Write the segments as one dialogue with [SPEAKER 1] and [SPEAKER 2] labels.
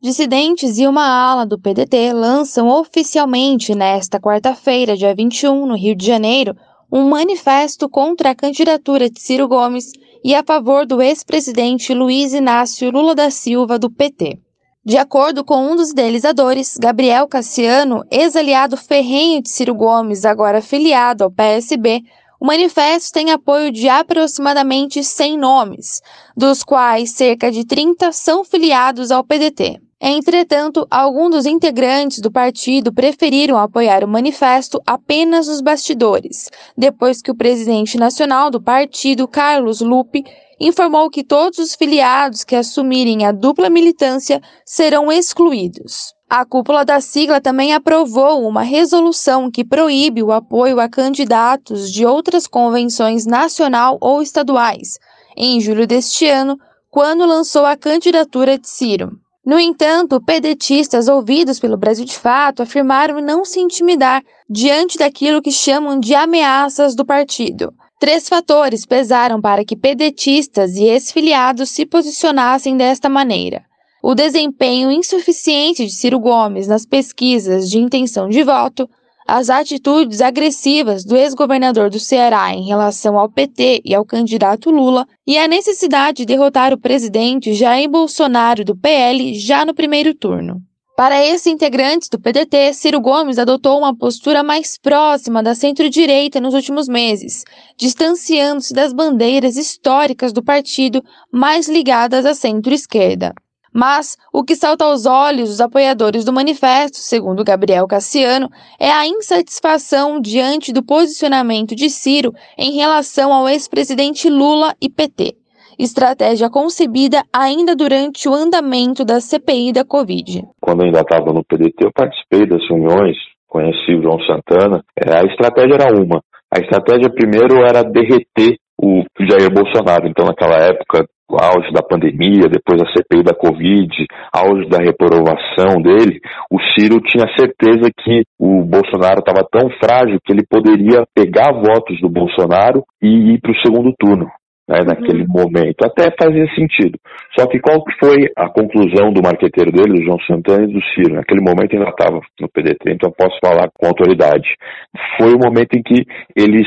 [SPEAKER 1] Dissidentes e uma ala do PDT lançam oficialmente nesta quarta-feira, dia 21, no Rio de Janeiro, um manifesto contra a candidatura de Ciro Gomes e a favor do ex-presidente Luiz Inácio Lula da Silva, do PT. De acordo com um dos idealizadores, Gabriel Cassiano, ex-aliado ferrenho de Ciro Gomes, agora filiado ao PSB, o manifesto tem apoio de aproximadamente 100 nomes, dos quais cerca de 30 são filiados ao PDT. Entretanto, alguns dos integrantes do partido preferiram apoiar o manifesto apenas nos bastidores, depois que o presidente nacional do partido, Carlos Lupe, informou que todos os filiados que assumirem a dupla militância serão excluídos. A cúpula da sigla também aprovou uma resolução que proíbe o apoio a candidatos de outras convenções nacional ou estaduais, em julho deste ano, quando lançou a candidatura de Ciro. No entanto, pedetistas ouvidos pelo Brasil de Fato afirmaram não se intimidar diante daquilo que chamam de ameaças do partido. 3 fatores pesaram para que pedetistas e ex-filiados se posicionassem desta maneira: o desempenho insuficiente de Ciro Gomes nas pesquisas de intenção de voto, as atitudes agressivas do ex-governador do Ceará em relação ao PT e ao candidato Lula e a necessidade de derrotar o presidente Jair Bolsonaro do PL já no primeiro turno. Para esses integrantes do PDT, Ciro Gomes adotou uma postura mais próxima da centro-direita nos últimos meses, distanciando-se das bandeiras históricas do partido mais ligadas à centro-esquerda. Mas o que salta aos olhos dos apoiadores do manifesto, segundo Gabriel Cassiano, é a insatisfação diante do posicionamento de Ciro em relação ao ex-presidente Lula e PT, estratégia concebida ainda durante o andamento da CPI da Covid.
[SPEAKER 2] Quando eu ainda estava no PDT, eu participei das reuniões, conheci o João Santana. A estratégia era uma. A estratégia primeiro era derreter o Jair Bolsonaro. Então, naquela época, o auge da pandemia, depois da CPI da Covid, auge da reprovação dele, o Ciro tinha certeza que o Bolsonaro estava tão frágil que ele poderia pegar votos do Bolsonaro e ir para o segundo turno, né, naquele momento. Até fazia sentido. Só que qual que foi a conclusão do marqueteiro dele, do João Santana e do Ciro? Naquele momento ainda estava no PDT, então posso falar com autoridade. Foi o momento em que eles...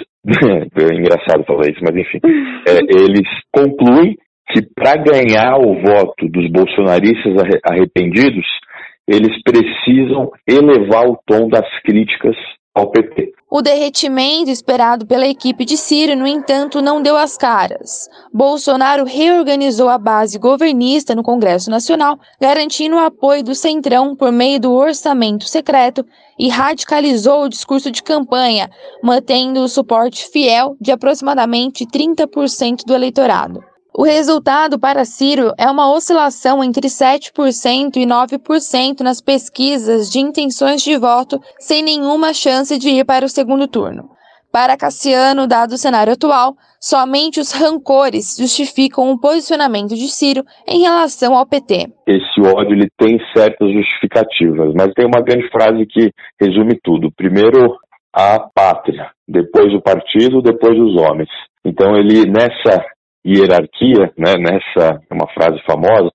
[SPEAKER 2] É engraçado falar isso, mas enfim. Eles concluem que para ganhar o voto dos bolsonaristas arrependidos, eles precisam elevar o tom das críticas ao PT.
[SPEAKER 1] O derretimento esperado pela equipe de Ciro, no entanto, não deu as caras. Bolsonaro reorganizou a base governista no Congresso Nacional, garantindo o apoio do Centrão por meio do orçamento secreto e radicalizou o discurso de campanha, mantendo o suporte fiel de aproximadamente 30% do eleitorado. O resultado para Ciro é uma oscilação entre 7% e 9% nas pesquisas de intenções de voto, sem nenhuma chance de ir para o segundo turno. Para Cassiano, dado o cenário atual, somente os rancores justificam o posicionamento de Ciro em relação ao PT.
[SPEAKER 2] Esse ódio ele tem certas justificativas, mas tem uma grande frase que resume tudo. Primeiro, a pátria, depois o partido, depois os homens. Então ele, nessa hierarquia, né, nessa uma frase famosa,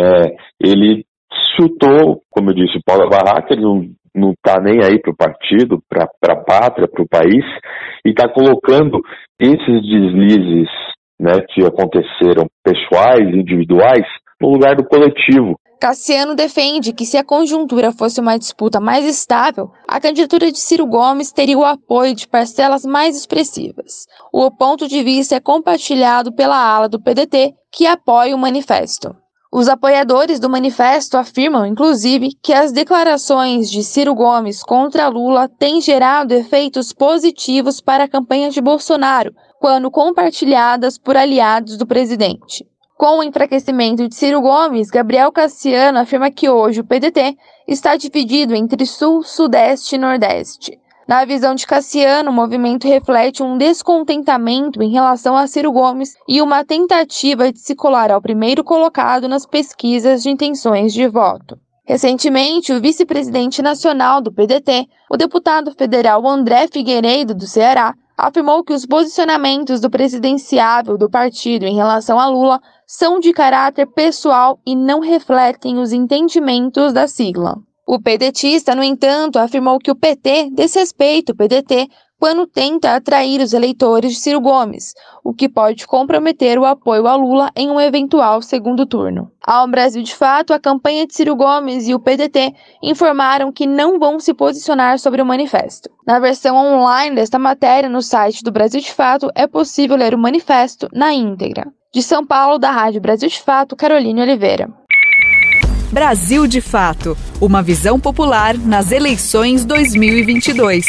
[SPEAKER 2] ele chutou, como eu disse, o pau da barraca. Ele não está nem aí para o partido, para a pátria, para o país, e está colocando esses deslizes, né, que aconteceram pessoais, individuais, no lugar do coletivo.
[SPEAKER 1] Cassiano defende que se a conjuntura fosse uma disputa mais estável, a candidatura de Ciro Gomes teria o apoio de parcelas mais expressivas. O ponto de vista é compartilhado pela ala do PDT, que apoia o manifesto. Os apoiadores do manifesto afirmam, inclusive, que as declarações de Ciro Gomes contra Lula têm gerado efeitos positivos para a campanha de Bolsonaro, quando compartilhadas por aliados do presidente. Com o enfraquecimento de Ciro Gomes, Gabriel Cassiano afirma que hoje o PDT está dividido entre Sul, Sudeste e Nordeste. Na visão de Cassiano, o movimento reflete um descontentamento em relação a Ciro Gomes e uma tentativa de se colar ao primeiro colocado nas pesquisas de intenções de voto. Recentemente, o vice-presidente nacional do PDT, o deputado federal André Figueiredo, do Ceará, afirmou que os posicionamentos do presidenciável do partido em relação a Lula são de caráter pessoal e não refletem os entendimentos da sigla. O pedetista, no entanto, afirmou que o PT desrespeita o PDT quando tenta atrair os eleitores de Ciro Gomes, o que pode comprometer o apoio a Lula em um eventual segundo turno. Ao Brasil de Fato, a campanha de Ciro Gomes e o PDT informaram que não vão se posicionar sobre o manifesto. Na versão online desta matéria no site do Brasil de Fato, é possível ler o manifesto na íntegra. De São Paulo, da Rádio Brasil de Fato, Caroline Oliveira.
[SPEAKER 3] Brasil de Fato, uma visão popular nas eleições 2022.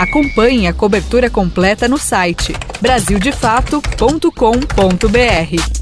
[SPEAKER 3] Acompanhe a cobertura completa no site brasildefato.com.br.